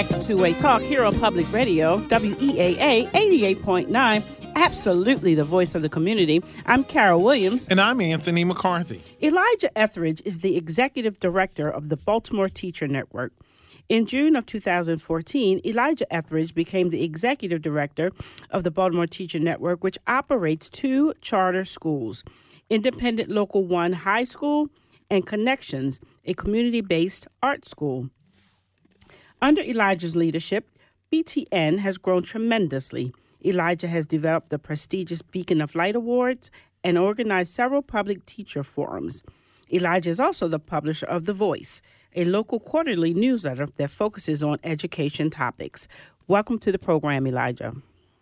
back to Two-Way Talk here on Public Radio, WEAA 88.9, absolutely the voice of the community. I'm Carol Williams. And I'm Anthony McCarthy. Elijah Etheridge is the executive director of the Baltimore Teacher Network. In June of 2014, Elijah Etheridge became the executive director of the Baltimore Teacher Network, which operates 2 charter schools, Independent Local 1 High School and Connections, a community-based art school. Under Elijah's leadership, BTN has grown tremendously. Elijah has developed the prestigious Beacon of Light Awards and organized several public teacher forums. Elijah is also the publisher of The Voice, a local quarterly newsletter that focuses on education topics. Welcome to the program, Elijah.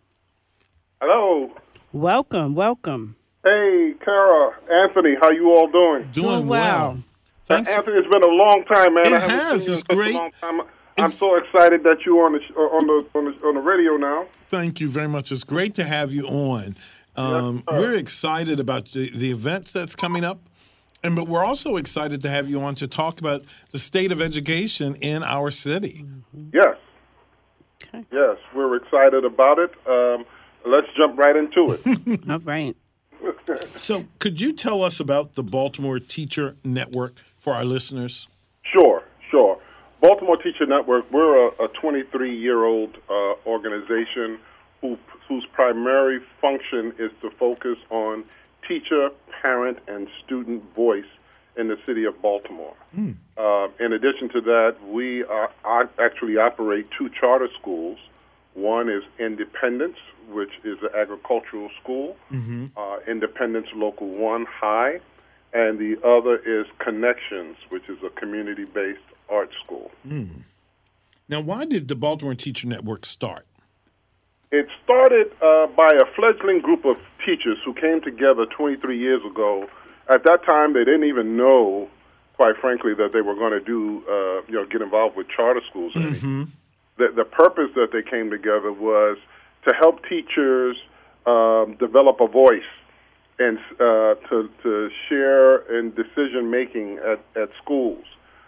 Hello. Welcome. Hey, Kara, Anthony, how you all doing? Doing well. Thanks. Anthony, it's been a long time, man. It I haven't has. seen you It's in such great. a long time. I'm so excited that you're on the radio now. Thank you very much. It's great to have you on. Yes, we're excited about the events that's coming up, but we're also excited to have you on to talk about the state of education in our city. Yes. Okay. Yes, we're excited about it. Let's jump right into it. All right. So could you tell us about the Baltimore Teacher Network for our listeners? Sure. Baltimore Teacher Network, we're a 23-year-old organization whose primary function is to focus on teacher, parent, and student voice in the city of Baltimore. In addition to that, we actually operate 2 charter schools. One is Independence, which is an agricultural school, Independence Local 1 High, and the other is Connections, which is a community-based art school. Now, why did the Baltimore Teacher Network start? It started by a fledgling group of teachers who came together 23 years ago. At that time, they didn't even know, quite frankly, that they were going to do, get involved with charter schools. The purpose that they came together was to help teachers develop a voice and to share in decision making at schools.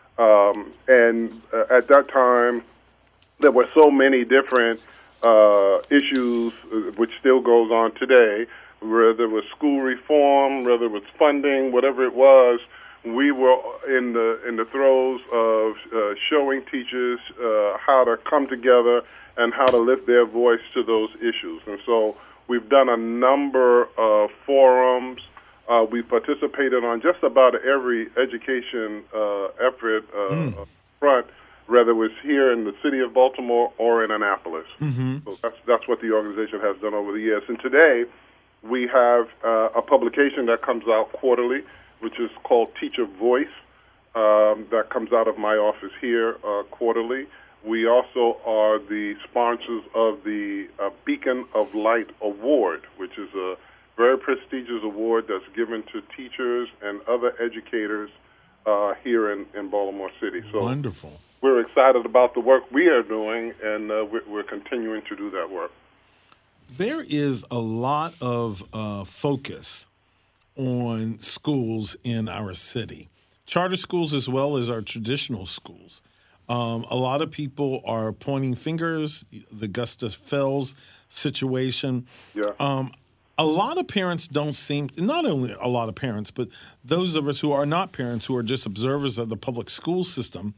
And at that time, there were so many different issues, which still goes on today, whether it was school reform, whether it was funding, whatever it was. We were in the throes of showing teachers how to come together and how to lift their voice to those issues. And so we've done a number of forums. We participated on just about every education effort front, whether it was here in the city of Baltimore or in Annapolis. So that's what the organization has done over the years. And today we have a publication that comes out quarterly, which is called Teacher Voice, that comes out of my office here quarterly. We also are the sponsors of the Beacon of Light Award, which is a very prestigious award that's given to teachers and other educators here in Baltimore City. So Wonderful. We're excited about the work we are doing, and we're continuing to do that work. There is a lot of focus on schools in our city, charter schools as well as our traditional schools. A lot of people are pointing fingers, the Gustav Fells situation. Yeah. A lot of parents don't seem, not only a lot of parents, but those of us who are not parents, who are just observers of the public school system,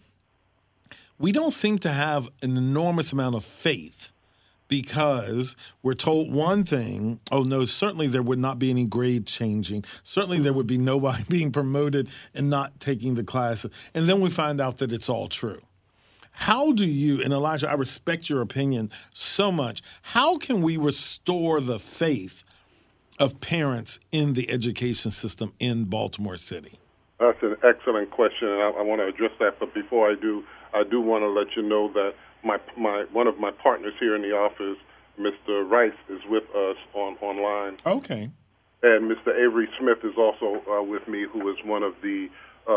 we don't seem to have an enormous amount of faith because we're told one thing, oh, no, certainly there would not be any grade changing. Certainly there would be nobody being promoted and not taking the class. And then we find out that it's all true. How do you, and Elijah, I respect your opinion so much, how can we restore the faith of parents in the education system in Baltimore City? That's an excellent question, and I want to address that. But before I do want to let you know that one of my partners here in the office, Mr. Rice, is with us online. Okay. And Mr. Avery Smith is also with me, who is one of the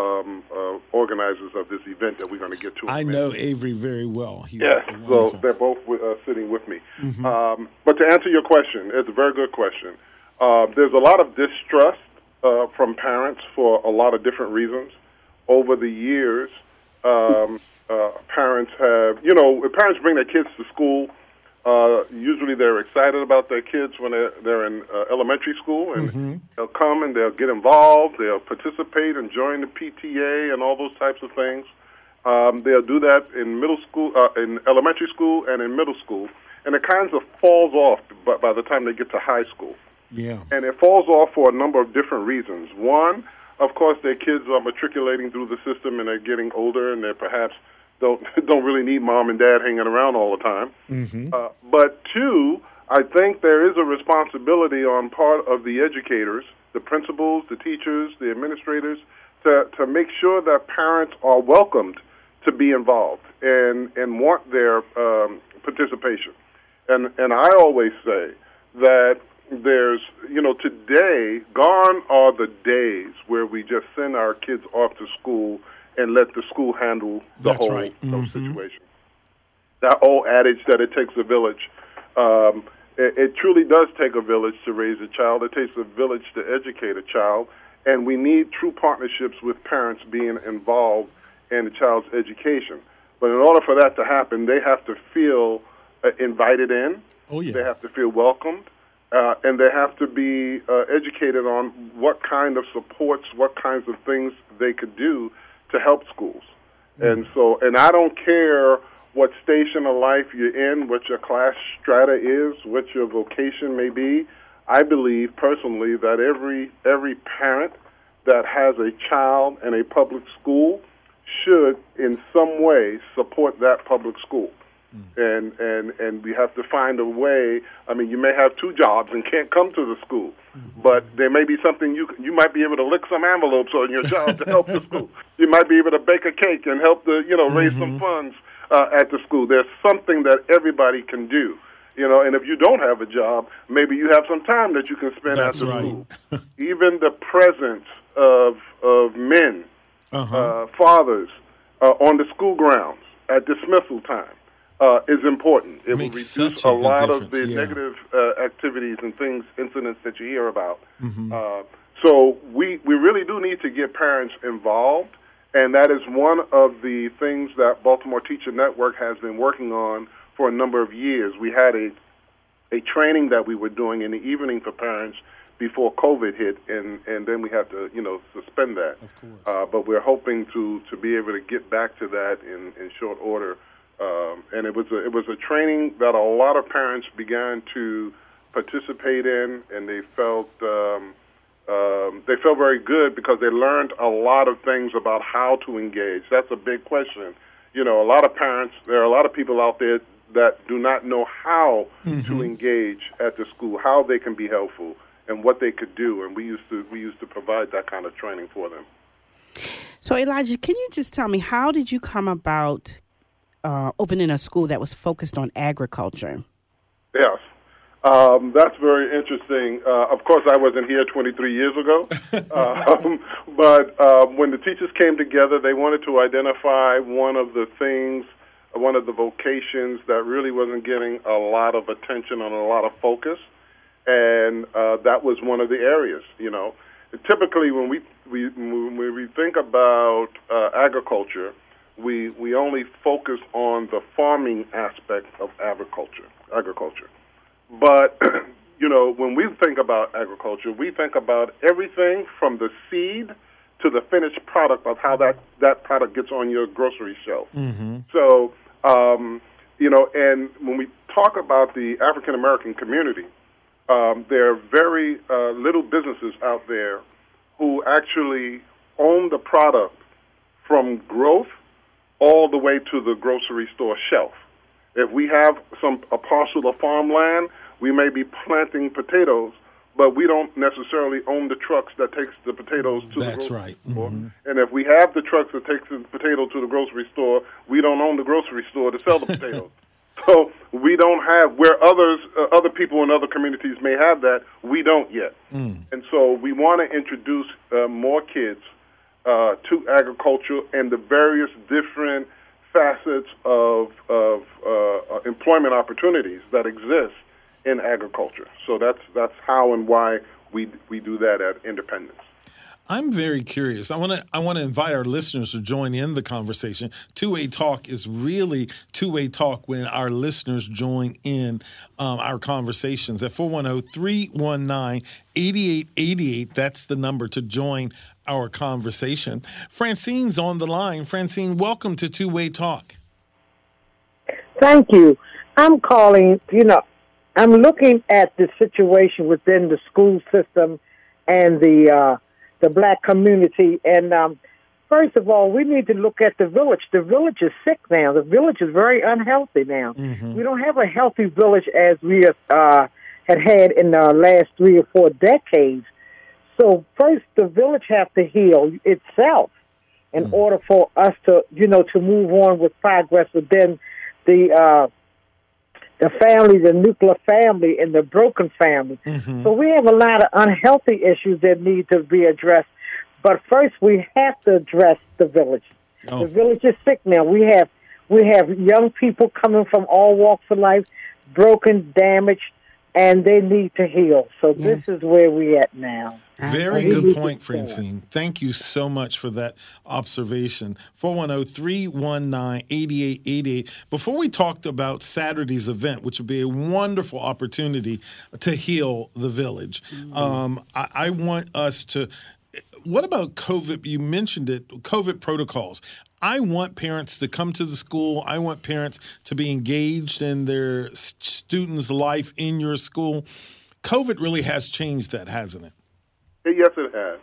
organizers of this event that we're going to get to. I know Avery very well. Yes, so they're both sitting with me. But to answer your question, it's a very good question. There's a lot of distrust from parents for a lot of different reasons. Over the years, Parents have, parents bring their kids to school. Usually they're excited about their kids when they're in elementary school, and they'll come and they'll get involved. They'll participate and join the PTA and all those types of things. They'll do that in middle school, in elementary school, and in middle school. And it kind of falls off by the time they get to high school. Yeah. And it falls off for a number of different reasons. One, of course, their kids are matriculating through the system and they're getting older, and they perhaps don't really need mom and dad hanging around all the time. But two, I think there is a responsibility on part of the educators, the principals, the teachers, the administrators, to make sure that parents are welcomed to be involved and want their participation. And I always say that there's, today, gone are the days where we just send our kids off to school and let the school handle the whole situation. That old adage that it takes a village, it truly does take a village to raise a child. It takes a village to educate a child, and we need true partnerships with parents being involved in the child's education. But in order for that to happen, they have to feel invited in. Oh, yeah. They have to feel welcomed. And they have to be educated on what kind of supports, what kinds of things they could do to help schools. And I don't care what station of life you're in, what your class strata is, what your vocation may be. I believe personally that every parent that has a child in a public school should in some way support that public school. And we have to find a way. I mean, you may have two jobs and can't come to the school, but there may be something you might be able to lick some envelopes on your job to help the school. You might be able to bake a cake and help raise some funds at the school. There's something that everybody can do, and if you don't have a job, maybe you have some time that you can spend That's after right. school. Even the presence of men, fathers, on the school grounds at dismissal time is important. It will reduce a lot of the negative activities and incidents that you hear about. So we really do need to get parents involved, and that is one of the things that Baltimore Teacher Network has been working on for a number of years. We had a training that we were doing in the evening for parents before COVID hit, and then we had to suspend that. Of course. But we're hoping to be able to get back to that in short order. And it was a training that a lot of parents began to participate in, and they felt very good because they learned a lot of things about how to engage. That's a big question. A lot of parents, there are a lot of people out there that do not know how to engage at the school, how they can be helpful, and what they could do. And we used to provide that kind of training for them. So Elijah, can you just tell me, how did you come about opening a school that was focused on agriculture? Yes. That's very interesting. Of course, I wasn't here 23 years ago, but when the teachers came together, they wanted to identify one of the vocations that really wasn't getting a lot of attention and a lot of focus, and that was one of the areas. Typically, when we think about agriculture, we only focus on the farming aspect of agriculture. But, when we think about agriculture, we think about everything from the seed to the finished product of how that product gets on your grocery shelf. So, and when we talk about the African-American community, there are very little businesses out there who actually own the product from growth all the way to the grocery store shelf. If we have a parcel of farmland, we may be planting potatoes, but we don't necessarily own the trucks that takes the potatoes to the grocery store. And if we have the trucks that takes the potato to the grocery store, we don't own the grocery store to sell the potatoes. So we don't have, where other people in other communities may have that, we don't yet. And so we want to introduce more kids to agriculture and the various different facets of employment opportunities that exist in agriculture. So that's how and why we do that at Independence. I'm very curious. I want to invite our listeners to join in the conversation. Two-way talk is really two-way talk when our listeners join in our conversations at 410-319-8888. That's the number to join our conversation. Francine's on the line. Francine, welcome to Two-Way Talk. Thank you. I'm calling, I'm looking at the situation within the school system and the black community. And first of all, we need to look at the village. The village is sick now. The village is very unhealthy now. Mm-hmm. We don't have a healthy village as we had in the last 3 or 4 decades. So first, the village has to heal itself in order for us to, to move on with progress within the family, the nuclear family, and the broken family. Mm-hmm. So we have a lot of unhealthy issues that need to be addressed. But first, we have to address the village. Oh. The village is sick now. We have young people coming from all walks of life, broken, damaged, and they need to heal. So This is where we're at now. Very good point, Francine. Thank you so much for that observation. 410-319-8888. Before we talked about Saturday's event, which would be a wonderful opportunity to heal the village, I want us to – what about COVID? You mentioned it, COVID protocols. I want parents to come to the school. I want parents to be engaged in their students' life in your school. COVID really has changed that, hasn't it? Yes, it has,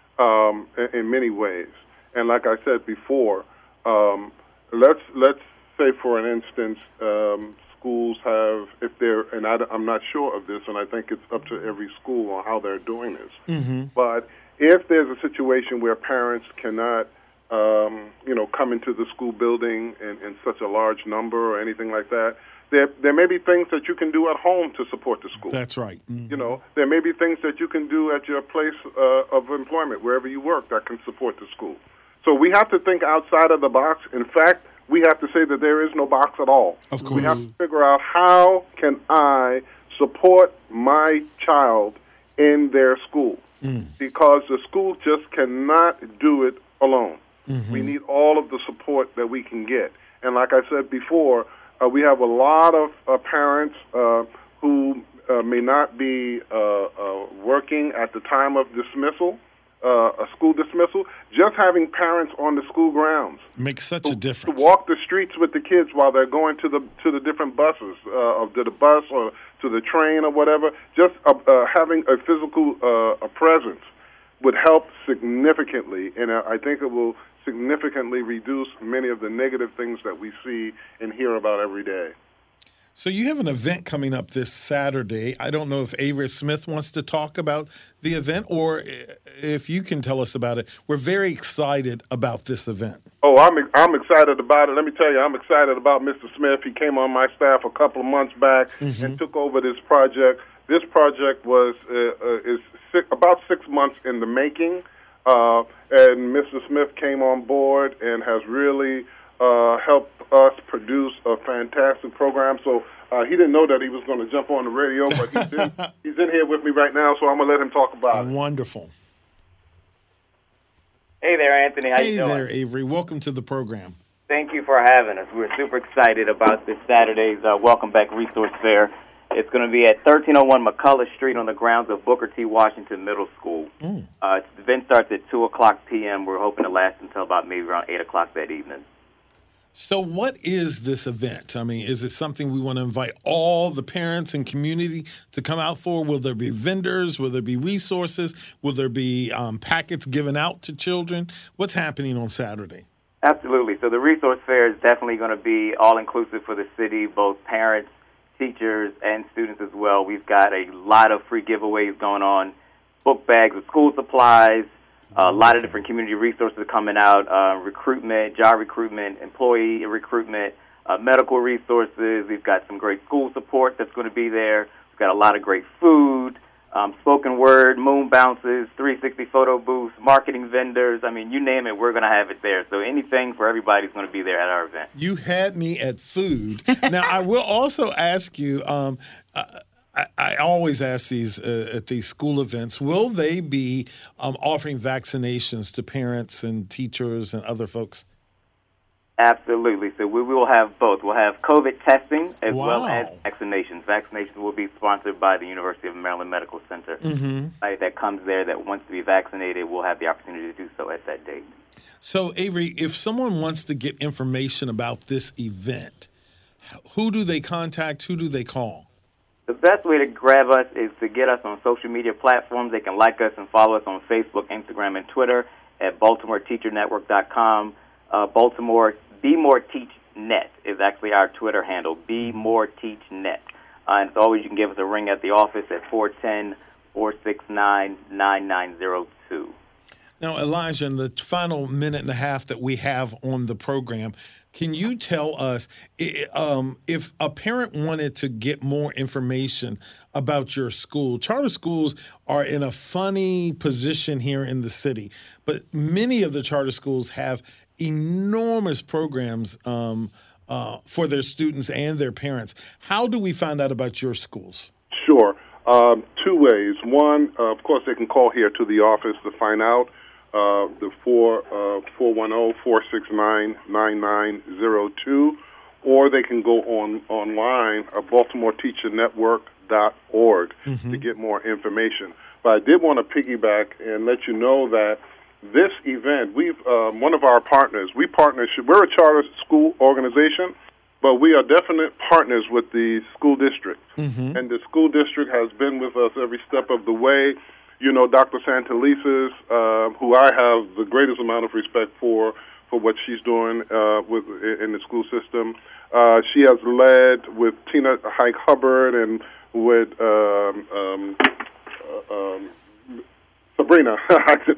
in many ways. And like I said before, let's say, for an instance, schools have, if they're, and I'm not sure of this, and I think it's up to every school on how they're doing this. Mm-hmm. But if there's a situation where parents cannot, come into the school building in such a large number or anything like that, there may be things that you can do at home to support the school. That's right. Mm-hmm. There may be things that you can do at your place of employment, wherever you work, that can support the school. So we have to think outside of the box. In fact, we have to say that there is no box at all. Of course. We have to figure out, how can I support my child in their school? Because the school just cannot do it alone. Mm-hmm. We need all of the support that we can get. And like I said before, we have a lot of parents who may not be working at the time of dismissal, a school dismissal. Just having parents on the school grounds makes such a difference. To walk the streets with the kids while they're going to the different buses, to the bus or to the train or whatever. Just having a physical presence would help significantly, and I think it will significantly reduce many of the negative things that we see and hear about every day. So you have an event coming up this Saturday. I don't know if Avery Smith wants to talk about the event or if you can tell us about it. We're very excited about this event. Oh, I'm excited about it. Let me tell you, I'm excited about Mr. Smith. He came on my staff a couple of months back and took over this project. This project is about 6 months in the making. And Mr. Smith came on board and has really helped us produce a fantastic program. So he didn't know that he was going to jump on the radio, but he's in here with me right now, so I'm going to let him talk about it. Wonderful. Hey there, Anthony. How you doing? Hey there, Avery. Welcome to the program. Thank you for having us. We're super excited about this Saturday's Welcome Back Resource Fair. It's going to be at 1301 McCullough Street on the grounds of Booker T. Washington Middle School. The event starts at 2 o'clock p.m. We're hoping to last until about maybe around 8 o'clock that evening. So what is this event? I mean, is it something we want to invite all the parents and community to come out for? Will there be vendors? Will there be resources? Will there be packets given out to children? What's happening on Saturday? Absolutely. So the resource fair is definitely going to be all-inclusive for the city, both parents, teachers, and students as well. We've got a lot of free giveaways going on, book bags with school supplies, a lot of different community resources coming out, recruitment, job recruitment, employee recruitment, medical resources. We've got some great school support that's going to be there. We've got a lot of great food, spoken word, moon bounces, 360 photo booths, marketing vendors. I mean, you name it, we're going to have it there. So anything for everybody's going to be there at our event. You had me at food. Now, I will also ask you, I always ask these at these school events, will they be offering vaccinations to parents and teachers and other folks? Absolutely. So we will have both. We'll have COVID testing as Wow. well as vaccinations. Vaccinations will be sponsored by the University of Maryland Medical Center. Anybody that comes there that wants to be vaccinated will have the opportunity to do so at that date. So, Avery, if someone wants to get information about this event, who do they contact? Who do they call? The best way to grab us is to get us on social media platforms. They can like us and follow us on Facebook, Instagram, and Twitter at BaltimoreTeacherNetwork.com. Baltimore Be More Teach Net is actually our Twitter handle, Be More Teach Net. And as always, you can give us a ring at the office at 410-469-9902. Now, Elijah, in the final minute and a half that we have on the program, can you tell us if a parent wanted to get more information about your school? Charter schools are in a funny position here in the city, but many of the charter schools have enormous programs for their students and their parents. How do we find out about your schools? Sure. Two ways. One, of course, they can call here to the office to find out. The 410-469-9902, or they can go online at BaltimoreTeacherNetwork.org to get more information. But I did want to piggyback and let you know that this event, one of our partners, we're a charter school organization, but we are definite partners with the school district. And the school district has been with us every step of the way. You know, Dr. Santelises, who I have the greatest amount of respect for what she's doing in the school system. She has led with Tina Hike Hubbard and with Sabrina.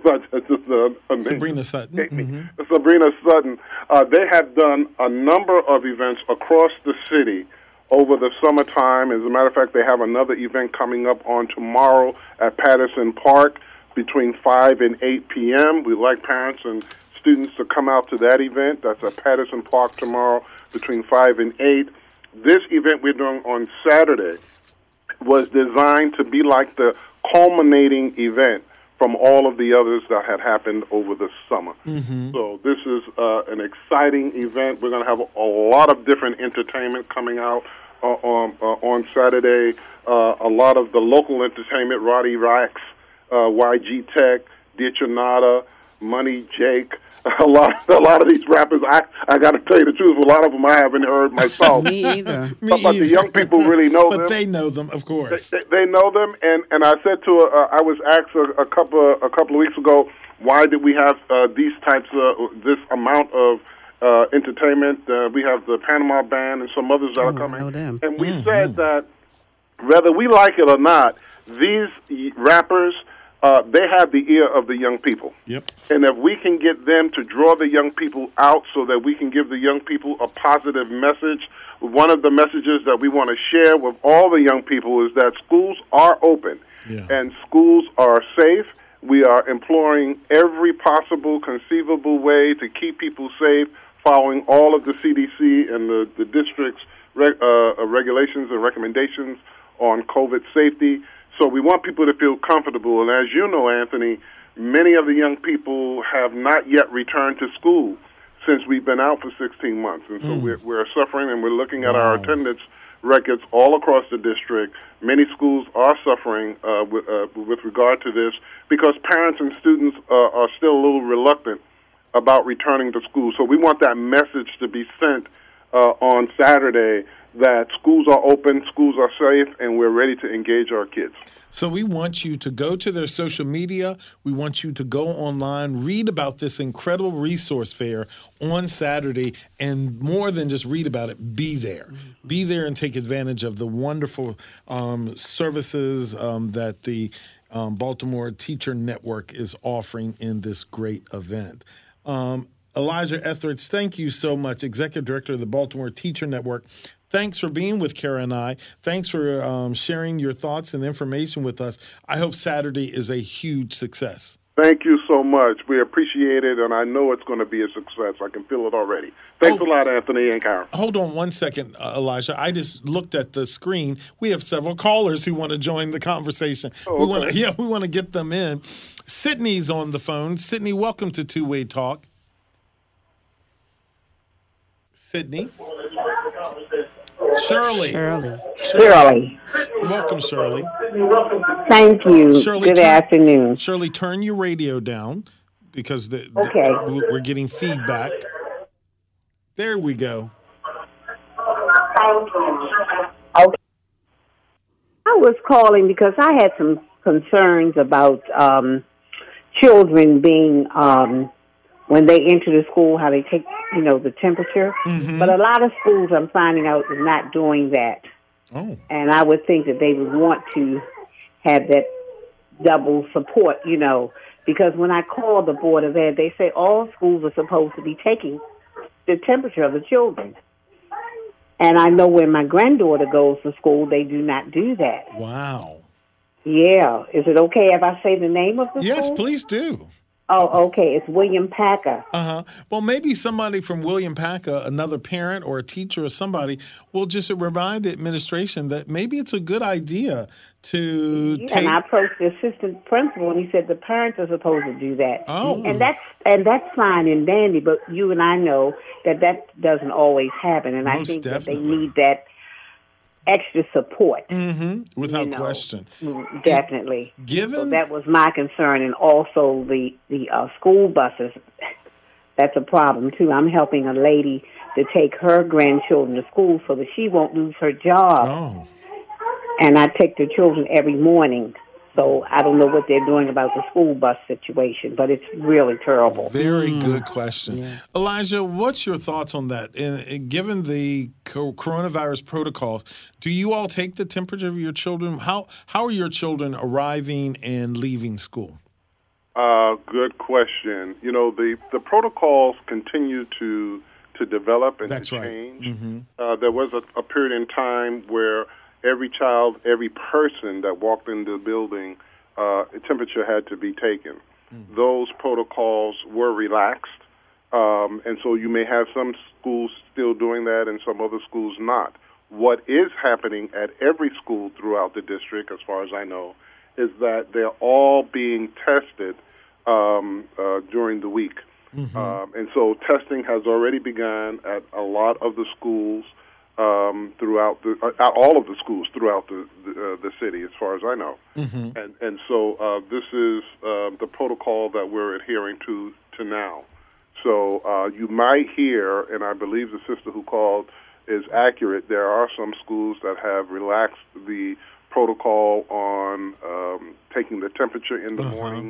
Sabrina Sutton. Sabrina Sutton. They have done a number of events across the city over the summertime. As a matter of fact, they have another event coming up on tomorrow at Patterson Park between 5 and 8 p.m. We'd like parents and students to come out to that event. That's at Patterson Park tomorrow between 5 and 8. This event we're doing on Saturday was designed to be like the culminating event from all of the others that had happened over the summer. So this is an exciting event. We're going to have a lot of different entertainment coming out on Saturday. A lot of the local entertainment, Roddy Rax, YG Tech, Ditchanada, Money Jake. A lot of these rappers, I got to tell you the truth, a lot of them I haven't heard myself. Me either. But the young people really know them. But they know them, of course. They know them, and I said to I was asked a couple of weeks ago, why did we have these types of this amount of entertainment? We have the Panama Band and some others that are coming, I know them. and we said that whether we like it or not, these rappers. They have the ear of the young people. Yep. And if we can get them to draw the young people out so that we can give the young people a positive message, one of the messages that we want to share with all the young people is that schools are open and schools are safe. We are employing every possible, conceivable way to keep people safe, following all of the CDC and the district's regulations and recommendations on COVID safety. So we want people to feel comfortable. And as you know, Anthony, many of the young people have not yet returned to school since we've been out for 16 months. And so we're suffering, and we're looking at our attendance records all across the district. Many schools are suffering with regard to this because parents and students are still a little reluctant about returning to school. So we want that message to be sent on Saturday that schools are open, schools are safe, and we're ready to engage our kids. So we want you to go to their social media. We want you to go online, read about this incredible resource fair on Saturday, and more than just read about it, be there. Be there and take advantage of the wonderful services that the Baltimore Teacher Network is offering in this great event. Elijah Etheridge, thank you so much, Executive Director of the Baltimore Teacher Network. Thanks for being with Kara and I. Thanks for sharing your thoughts and information with us. I hope Saturday is a huge success. Thank you so much. We appreciate it, and I know it's going to be a success. I can feel it already. Thanks a lot, Anthony and Karen. Hold on one second, Elijah. I just looked at the screen. We have several callers who want to join the conversation. Oh, okay. We want to get them in. Sydney's on the phone. Sydney, welcome to Two-Way Talk. Sydney. Shirley. Welcome, Shirley. Thank you. Shirley, Good afternoon. Shirley, turn your radio down because Okay. we're getting feedback. There we go. Okay. I was calling because I had some concerns about children being, when they enter the school, how they take, the temperature. Mm-hmm. But a lot of schools, I'm finding out, is not doing that. Oh. And I would think that they would want to have that double support, because when I call the Board of Ed, they say all schools are supposed to be taking the temperature of the children. And I know when my granddaughter goes to school, they do not do that. Wow. Yeah. Is it okay if I say the name of the school? Yes, please do. Oh, okay. It's William Packer. Uh-huh. Well, maybe somebody from William Packer, another parent or a teacher or somebody, will just remind the administration that maybe it's a good idea to take... And I approached the assistant principal, and he said the parents are supposed to do that. Oh. And that's fine and dandy, but you and I know that doesn't always happen, and I Most think definitely. that they need that extra support. Mm-hmm. Without question. Definitely. Given... So that was my concern, and also the school buses. That's a problem, too. I'm helping a lady to take her grandchildren to school so that she won't lose her job. Oh. And I take the children every morning. So I don't know what they're doing about the school bus situation, but it's really terrible. Very good question. Yeah. Elijah, what's your thoughts on that? And given the coronavirus protocols, do you all take the temperature of your children? How are your children arriving and leaving school? Good question. The protocols continue to develop and That's to right. change. Mm-hmm. There was a period in time where every child, every person that walked into the building, temperature had to be taken. Mm-hmm. Those protocols were relaxed, and so you may have some schools still doing that and some other schools not. What is happening at every school throughout the district, as far as I know, is that they're all being tested during the week. Mm-hmm. And so testing has already begun at a lot of the schools throughout all of the schools throughout the city, as far as I know. Mm-hmm. And so this is the protocol that we're adhering to now. So you might hear, and I believe the sister who called is accurate, there are some schools that have relaxed the protocol on taking the temperature in the morning.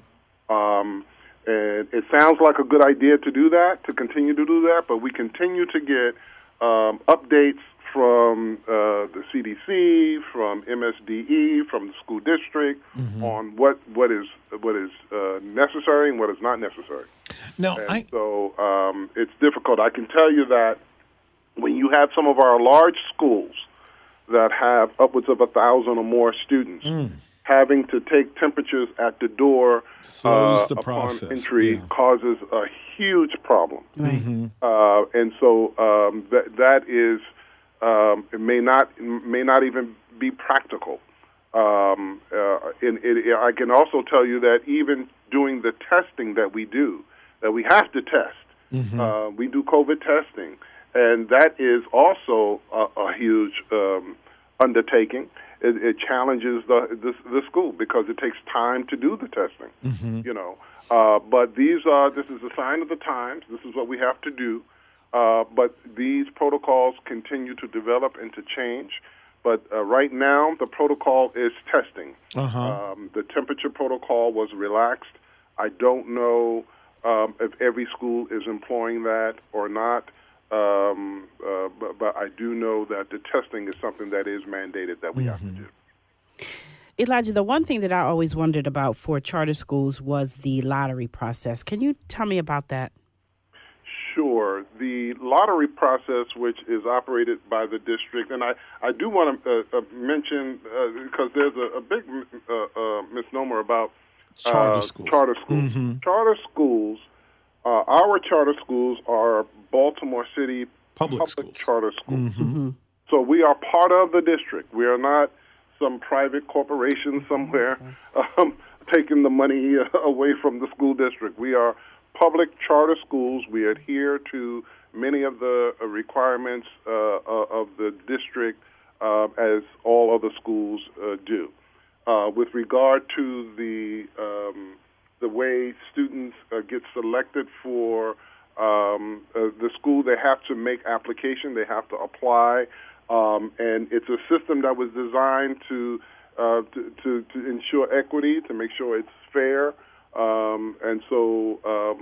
And it sounds like a good idea to do that, to continue to do that, but we continue to get updates from the CDC, from MSDE, from the school district on what is necessary and what is not necessary. No, so it's difficult. I can tell you that when you have some of our large schools that have upwards of 1,000 or more students, having to take temperatures at the door slows the upon process. entry causes a huge problem. Right. And so that is it may not even be practical. I can also tell you that even doing the testing that we do, that we have to test. We do COVID testing, and that is also a huge undertaking. It challenges the school because it takes time to do the testing. But this is a sign of the times. This is what we have to do. But these protocols continue to develop and to change. But right now, the protocol is testing. The temperature protocol was relaxed. I don't know if every school is employing that or not. But I do know that the testing is something that is mandated that we have to do. Elijah, the one thing that I always wondered about for charter schools was the lottery process. Can you tell me about that? Sure. The lottery process, which is operated by the district, and I do want to mention, because there's a big misnomer about Charter schools. Charter schools. Mhm. Charter schools. Our charter schools are Baltimore City Public schools. charter schools. Mhm. So we are part of the district. We are not some private corporation somewhere taking the money away from the school district. We are public charter schools. We adhere to many of the requirements of the district as all other schools do. With regard to the way students get selected for the school, they have to make application. They have to apply, and it's a system that was designed to ensure equity, to make sure it's fair. And so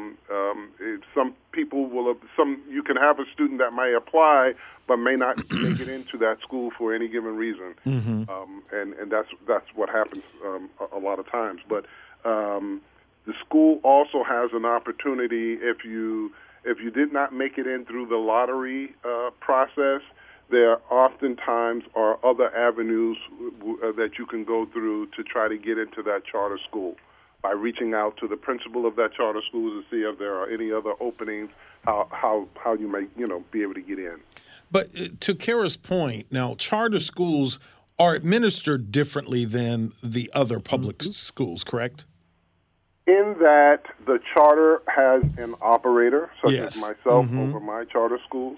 some people you can have a student that may apply but may not make it into that school for any given reason. Mhm. And that's what happens a lot of times. But the school also has an opportunity if you did not make it in through the lottery process. There oftentimes are other avenues that you can go through to try to get into that charter school by reaching out to the principal of that charter school to see if there are any other openings, how you may be able to get in. But to Kara's point, now charter schools are administered differently than the other public schools, correct? In that the charter has an operator, such Yes. as myself over my charter schools.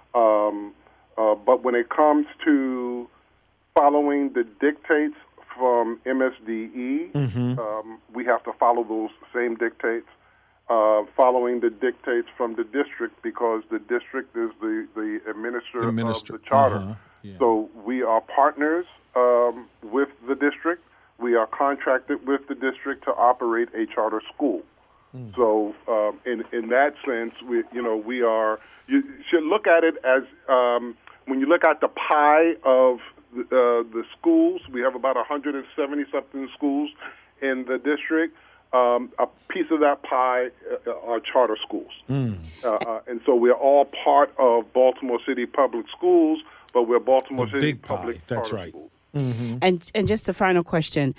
But when it comes to following the dictates from MSDE, we have to follow those same dictates. Following the dictates from the district, because the district is the administrator of the charter. Yeah. So we are partners with the district. We are contracted with the district to operate a charter school. So in that sense, we are. You should look at it as when you look at the pie of the schools. We have about 170-something schools in the district. A piece of that pie are charter schools. And so we're all part of Baltimore City Public Schools, but we're Baltimore City big Public pie. That's Charter right. Schools. And just the final question.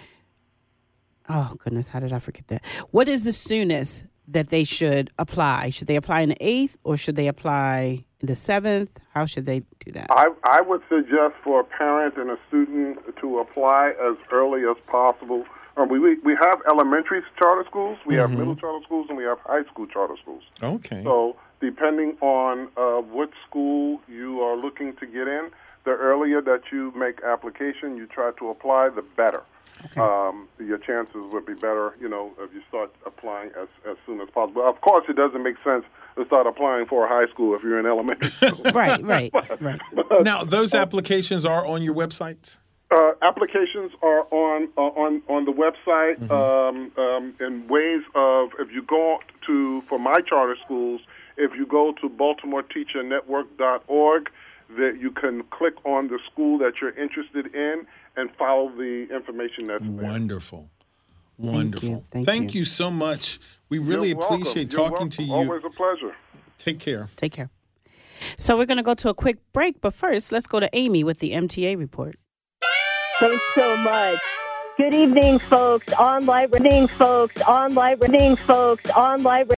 Oh, goodness, how did I forget that? What is the soonest that they should apply? Should they apply in the 8th or should they apply in the 7th? How should they do that? I would suggest for a parent and a student to apply as early as possible. We have elementary charter schools, we have middle charter schools, and we have high school charter schools. Okay. So depending on what school you are looking to get in, the earlier that you make application, you try to apply, the better. Okay. Your chances would be better, if you start applying as soon as possible. Of course, it doesn't make sense to start applying for a high school if you're in elementary school. Right. Now, those applications are on your websites? Applications are on the website in ways of, if you go for my charter schools, if you go to BaltimoreTeacherNetwork.org, that you can click on the school that you're interested in and follow the information that's there. Wonderful. Thank you so much. We really appreciate talking to you. Always a pleasure. Take care. Take care. So we're going to go to a quick break, but first, let's go to Amy with the MTA report. Thanks so much. Good evening, folks. On live.